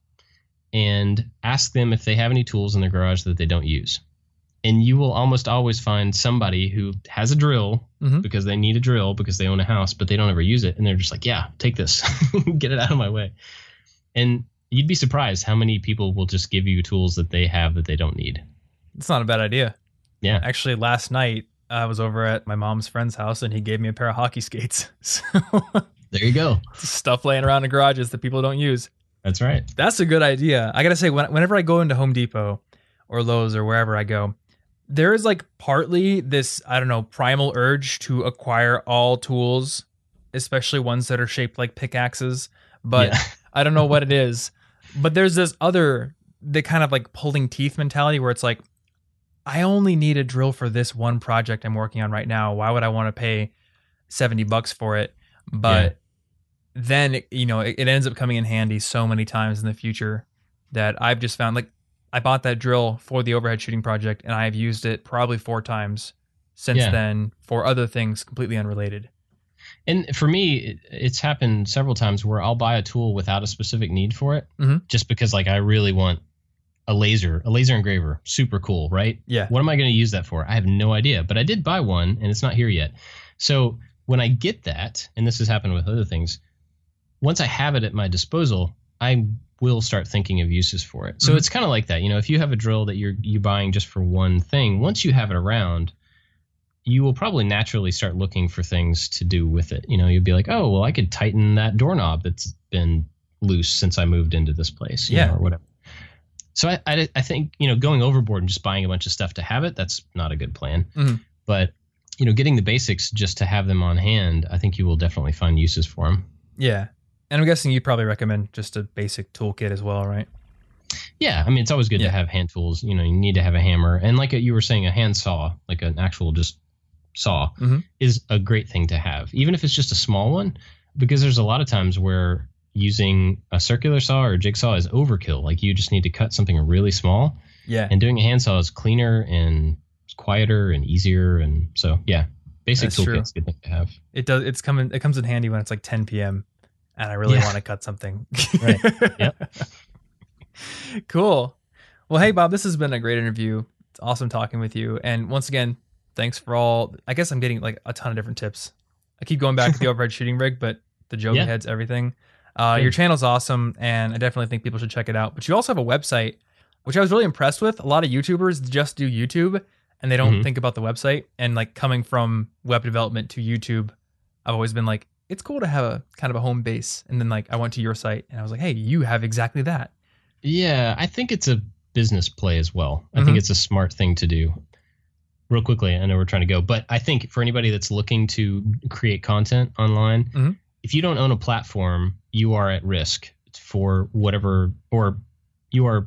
and ask them if they have any tools in their garage that they don't use. And you will almost always find somebody who has a drill because they need a drill because they own a house, but they don't ever use it. And they're just like, yeah, take this, get it out of my way. And you'd be surprised how many people will just give you tools that they have that they don't need. It's not a bad idea. Yeah. Actually, last night I was over at my mom's friend's house and he gave me a pair of hockey skates. So there you go. Stuff laying around in garages that people don't use. That's right. That's a good idea. I got to say, whenever I go into Home Depot or Lowe's or wherever I go, there is like partly this, I don't know, primal urge to acquire all tools, especially ones that are shaped like pickaxes. But I don't know what it is. But there's this other, the kind of like pulling teeth mentality where it's like, I only need a drill for this one project I'm working on right now. Why would I want to pay $70 for it? But then, it ends up coming in handy so many times in the future that I've just found, like, I bought that drill for the overhead shooting project and I've used it probably 4 times since then for other things completely unrelated. And for me, it's happened several times where I'll buy a tool without a specific need for it, just because like I really want a laser engraver. Super cool, right? Yeah. What am I going to use that for? I have no idea, but I did buy one and it's not here yet. So when I get that, and this has happened with other things, once I have it at my disposal, I will start thinking of uses for it. So it's kind of like that. If you have a drill that you're buying just for one thing, once you have it around, you will probably naturally start looking for things to do with it. You'll be like, oh, well, I could tighten that doorknob that's been loose since I moved into this place, or whatever. So I think, going overboard and just buying a bunch of stuff to have it, that's not a good plan. But, getting the basics just to have them on hand, I think you will definitely find uses for them. Yeah. And I'm guessing you'd probably recommend just a basic toolkit as well, right? Yeah. I mean, it's always good to have hand tools. You need to have a hammer. And like you were saying, a hand saw, like an actual just saw, is a great thing to have, even if it's just a small one, because there's a lot of times where using a circular saw or a jigsaw is overkill. Like you just need to cut something really small. Yeah. And doing a hand saw is cleaner and quieter and easier. And so, basic toolkit's a good thing to have. It does. It comes in handy when it's like 10 p.m. and I really want to cut something. Right. Yep. Cool. Well, hey, Bob, this has been a great interview. It's awesome talking with you. And once again, thanks for all. I guess I'm getting like a ton of different tips. I keep going back to the overhead shooting rig, but the Joga heads, everything. Your channel's awesome, and I definitely think people should check it out. But you also have a website, which I was really impressed with. A lot of YouTubers just do YouTube, and they don't think about the website. And like coming from web development to YouTube, I've always been like, it's cool to have a kind of a home base. And then like I went to your site, and I was like, hey, you have exactly that. Yeah, I think it's a business play as well. I think it's a smart thing to do. Real quickly, I know we're trying to go, but I think for anybody that's looking to create content online, if you don't own a platform, you are at risk for whatever, or you are,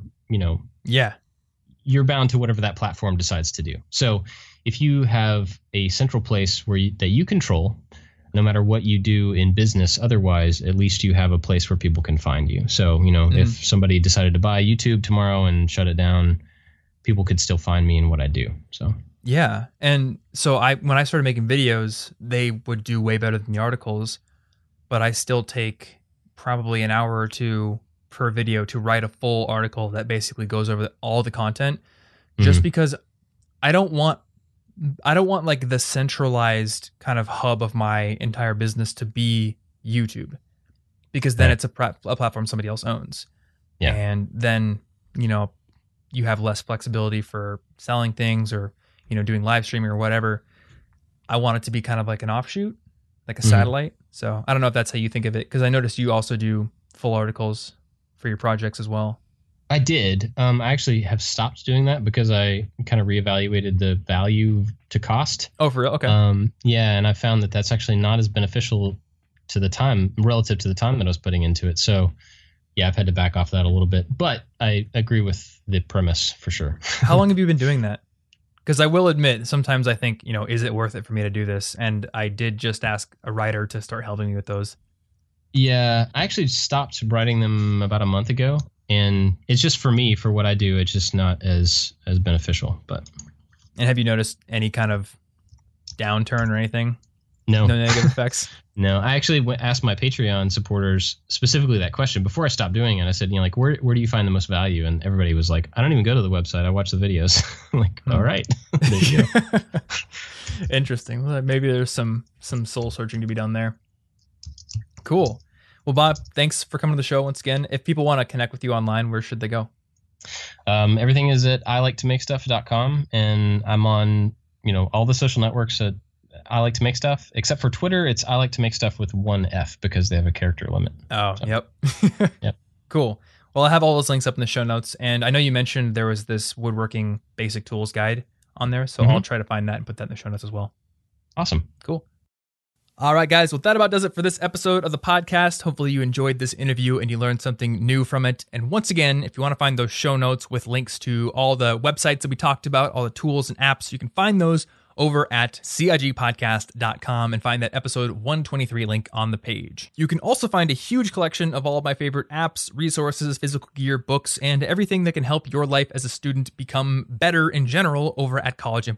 you're bound to whatever that platform decides to do. So if you have a central place that you control, no matter what you do in business, otherwise, at least you have a place where people can find you. So, if somebody decided to buy YouTube tomorrow and shut it down, people could still find me in what I do. So. Yeah. And so when I started making videos, they would do way better than the articles, but I still take probably an hour or two per video to write a full article that basically goes over all the content, just because I don't want like the centralized kind of hub of my entire business to be YouTube, because then it's a platform somebody else owns. Yeah. And then, you have less flexibility for selling things or, doing live streaming or whatever. I want it to be kind of like an offshoot, like a satellite. So I don't know if that's how you think of it, because I noticed you also do full articles for your projects as well. I did. I actually have stopped doing that because I kind of reevaluated the value to cost. Oh, for real? Okay. Yeah, and I found that that's actually not as beneficial to the time, relative to the time that I was putting into it. So yeah, I've had to back off that a little bit, but I agree with the premise for sure. How long have you been doing that? Because I will admit, sometimes I think, is it worth it for me to do this? And I did just ask a writer to start helping me with those. Yeah, I actually stopped writing them about a month ago, and it's just for me, for what I do, it's just not as beneficial. But and have you noticed any kind of downturn or anything? No negative effects. No, I actually asked my Patreon supporters specifically that question before I stopped doing it. I said, where do you find the most value? And everybody was like, I don't even go to the website. I watch the videos. I'm like, all right, there you go. Interesting. Well, maybe there's some soul searching to be done there. Cool. Well, Bob, thanks for coming to the show once again. If people want to connect with you online, where should they go? Everything is at iliketomakestuff.com, and I'm on all the social networks at I Like to Make Stuff, except for Twitter. It's I Like to Make Stuff with one F because they have a character limit. Oh, so. Yep. Yep. Cool. Well, I have all those links up in the show notes, and I know you mentioned there was this woodworking basic tools guide on there, so I'll try to find that and put that in the show notes as well. Awesome. Cool. All right, guys. Well, that about does it for this episode of the podcast. Hopefully you enjoyed this interview and you learned something new from it. And once again, if you want to find those show notes with links to all the websites that we talked about, all the tools and apps, you can find those over at cigpodcast.com and find that episode 123 link on the page. You can also find a huge collection of all of my favorite apps, resources, physical gear, books, and everything that can help your life as a student become better in general over at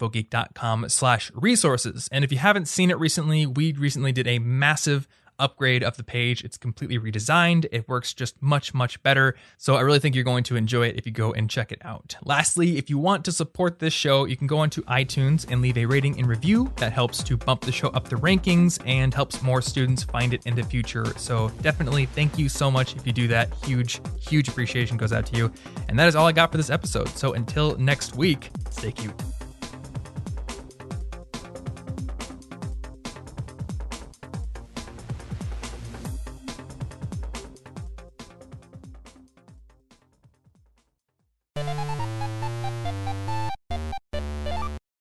collegeinfogeek.com/resources. And if you haven't seen it recently, we recently did a massive upgrade of the page. It's completely redesigned. It works just much, much better. So I really think you're going to enjoy it if you go and check it out. Lastly, if you want to support this show, you can go onto iTunes and leave a rating and review. That helps to bump the show up the rankings and helps more students find it in the future. So definitely thank you so much if you do that. Huge, huge appreciation goes out to you. And that is all I got for this episode. So until next week, stay cute.